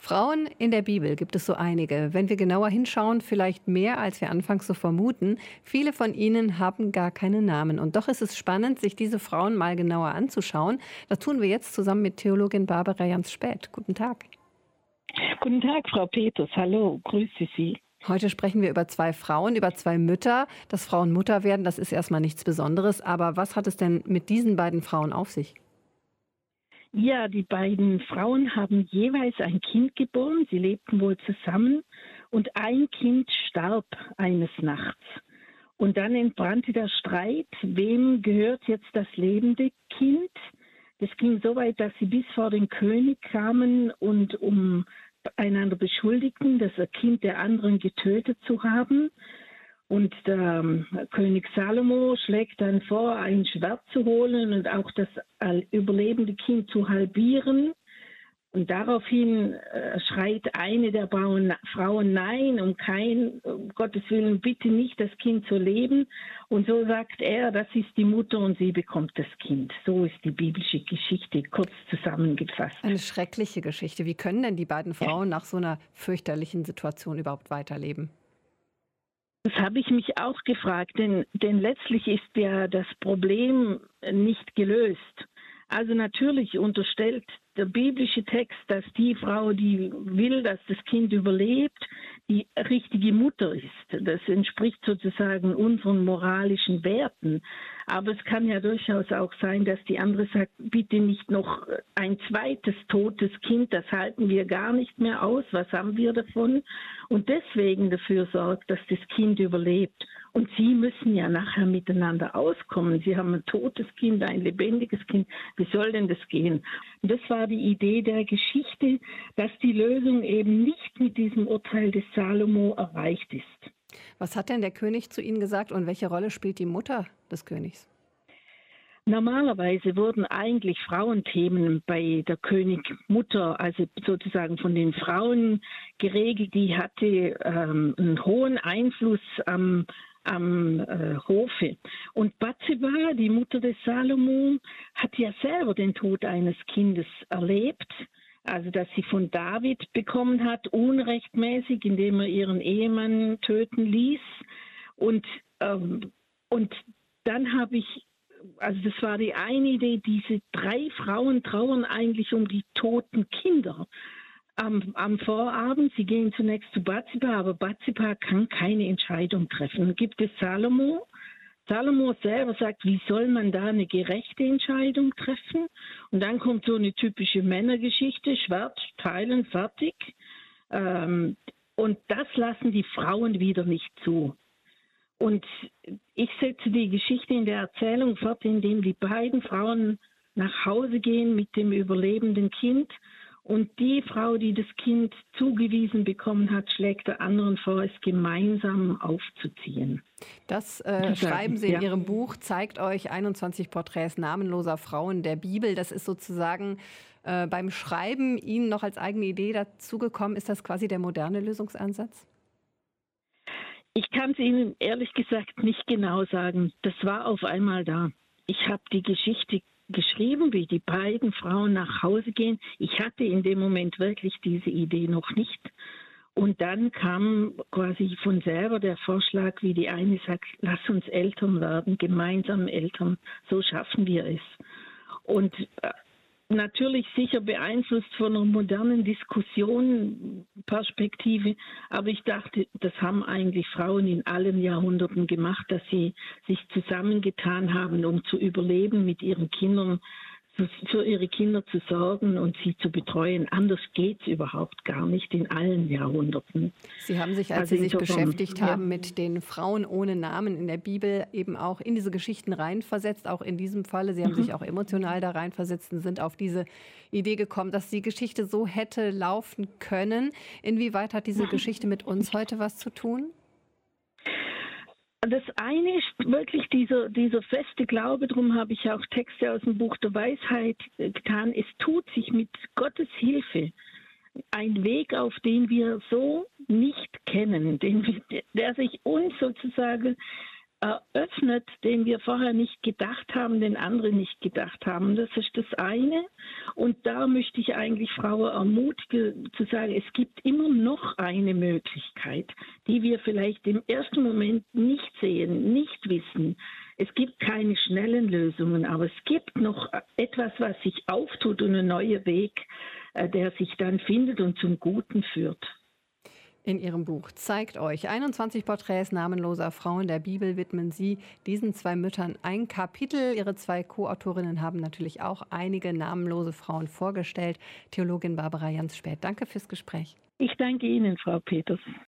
Frauen in der Bibel gibt es so einige. Wenn wir genauer hinschauen, vielleicht mehr, als wir anfangs so vermuten. Viele von ihnen haben gar keine Namen. Und doch ist es spannend, sich diese Frauen mal genauer anzuschauen. Das tun wir jetzt zusammen mit Theologin Barbara Jans-Späth. Guten Tag. Guten Tag, Frau Peters. Hallo, grüße Sie. Heute sprechen wir über zwei Frauen, über zwei Mütter. Dass Frauen Mutter werden, das ist erstmal nichts Besonderes. Aber was hat es denn mit diesen beiden Frauen auf sich? Ja, die beiden Frauen haben jeweils ein Kind geboren. Sie lebten wohl zusammen und ein Kind starb eines Nachts. Und dann entbrannte der Streit, wem gehört jetzt das lebende Kind? Das ging so weit, dass sie bis vor den König kamen und einander beschuldigten, das Kind der anderen getötet zu haben. Und der König Salomo schlägt dann vor, ein Schwert zu holen und auch das überlebende Kind zu halbieren. Und daraufhin schreit eine der Frauen, nein, um Gottes Willen, bitte nicht das Kind zu leben. Und so sagt er, das ist die Mutter und sie bekommt das Kind. So ist die biblische Geschichte kurz zusammengefasst. Eine schreckliche Geschichte. Wie können denn die beiden Frauen nach so einer fürchterlichen Situation überhaupt weiterleben? Das habe ich mich auch gefragt, denn letztlich ist ja das Problem nicht gelöst. Also natürlich unterstellt der biblische Text, dass die Frau, die will, dass das Kind überlebt, die richtige Mutter ist. Das entspricht sozusagen unseren moralischen Werten. Aber es kann ja durchaus auch sein, dass die andere sagt, bitte nicht noch ein zweites totes Kind, das halten wir gar nicht mehr aus, was haben wir davon? Und deswegen dafür sorgt, dass das Kind überlebt. Und sie müssen ja nachher miteinander auskommen. Sie haben ein totes Kind, ein lebendiges Kind. Wie soll denn das gehen? Und das war die Idee der Geschichte, dass die Lösung eben nicht mit diesem Urteil des Salomo erreicht ist. Was hat denn der König zu Ihnen gesagt und welche Rolle spielt die Mutter des Königs? Normalerweise wurden eigentlich Frauenthemen bei der Königmutter, also sozusagen von den Frauen geregelt. Die hatte einen hohen Einfluss am Hofe. Und Bathseba, die Mutter des Salomo, hat ja selber den Tod eines Kindes erlebt. Also, dass sie von David bekommen hat, unrechtmäßig, indem er ihren Ehemann töten ließ. Und dann habe ich, also das war die eine Idee, diese 3 Frauen trauern eigentlich um die toten Kinder. Am Vorabend, sie gehen zunächst zu Bathseba, aber Bathseba kann keine Entscheidung treffen. Dann gibt es Salomo. Salomo selber sagt, wie soll man da eine gerechte Entscheidung treffen? Und dann kommt so eine typische Männergeschichte, Schwert, teilen, fertig. Und das lassen die Frauen wieder nicht zu. Und ich setze die Geschichte in der Erzählung fort, indem die beiden Frauen nach Hause gehen mit dem überlebenden Kind. Und die Frau, die das Kind zugewiesen bekommen hat, schlägt der anderen vor, es gemeinsam aufzuziehen. Das schreiben Sie in Ihrem Buch, zeigt euch 21 Porträts namenloser Frauen der Bibel. Das ist sozusagen beim Schreiben Ihnen noch als eigene Idee dazugekommen. Ist das quasi der moderne Lösungsansatz? Ich kann es Ihnen ehrlich gesagt nicht genau sagen. Das war auf einmal da. Ich habe die Geschichte geschrieben, wie die beiden Frauen nach Hause gehen. Ich hatte in dem Moment wirklich diese Idee noch nicht. Und dann kam quasi von selber der Vorschlag, wie die eine sagt, lass uns Eltern werden, gemeinsam Eltern, so schaffen wir es. Und natürlich sicher beeinflusst von einer modernen Diskussion, Perspektive, aber ich dachte, das haben eigentlich Frauen in allen Jahrhunderten gemacht, dass sie sich zusammengetan haben, um zu überleben, mit ihren Kindern, für ihre Kinder zu sorgen und sie zu betreuen. Anders geht es überhaupt gar nicht in allen Jahrhunderten. Sie haben sich, als Sie sich beschäftigt haben mit den Frauen ohne Namen in der Bibel, eben auch in diese Geschichten reinversetzt, auch in diesem Falle. Sie haben sich auch emotional da reinversetzt und sind auf diese Idee gekommen, dass die Geschichte so hätte laufen können. Inwieweit hat diese Geschichte mit uns heute was zu tun? Das eine ist wirklich dieser feste Glaube, darum habe ich auch Texte aus dem Buch der Weisheit getan. Es tut sich mit Gottes Hilfe ein Weg, auf den wir so nicht kennen, der sich uns sozusagen eröffnet, den wir vorher nicht gedacht haben, den andere nicht gedacht haben. Das ist das eine. Und da möchte ich eigentlich Frauen ermutigen, zu sagen, es gibt immer noch eine Möglichkeit, die wir vielleicht im ersten Moment nicht sehen, nicht wissen. Es gibt keine schnellen Lösungen, aber es gibt noch etwas, was sich auftut und ein neuer Weg, der sich dann findet und zum Guten führt. In Ihrem Buch Zeigt euch 21 Porträts namenloser Frauen der Bibel widmen Sie diesen 2 Müttern ein Kapitel. Ihre 2 Co-Autorinnen haben natürlich auch einige namenlose Frauen vorgestellt. Theologin Barbara Janz-Späth, danke fürs Gespräch. Ich danke Ihnen, Frau Peters.